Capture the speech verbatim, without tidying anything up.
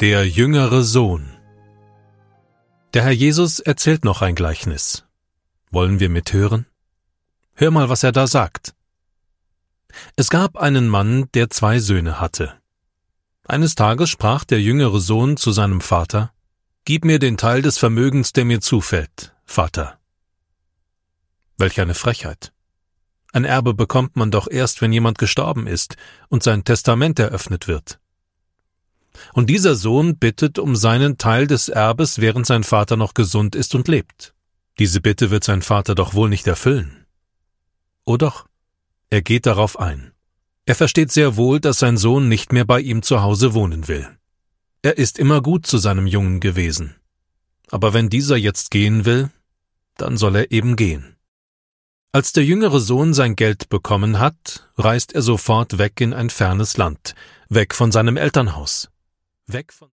Der jüngere Sohn. Der Herr Jesus erzählt noch ein Gleichnis. Wollen wir mithören? Hör mal, was er da sagt. Es gab einen Mann, der zwei Söhne hatte. Eines Tages sprach der jüngere Sohn zu seinem Vater: »Gib mir den Teil des Vermögens, der mir zufällt, Vater.« Welch eine Frechheit! Ein Erbe bekommt man doch erst, wenn jemand gestorben ist und sein Testament eröffnet wird. Und dieser Sohn bittet um seinen Teil des Erbes, während sein Vater noch gesund ist und lebt. Diese Bitte wird sein Vater doch wohl nicht erfüllen. Oh doch, er geht darauf ein. Er versteht sehr wohl, dass sein Sohn nicht mehr bei ihm zu Hause wohnen will. Er ist immer gut zu seinem Jungen gewesen. Aber wenn dieser jetzt gehen will, dann soll er eben gehen. Als der jüngere Sohn sein Geld bekommen hat, reist er sofort weg in ein fernes Land, weg von seinem Elternhaus. Weg von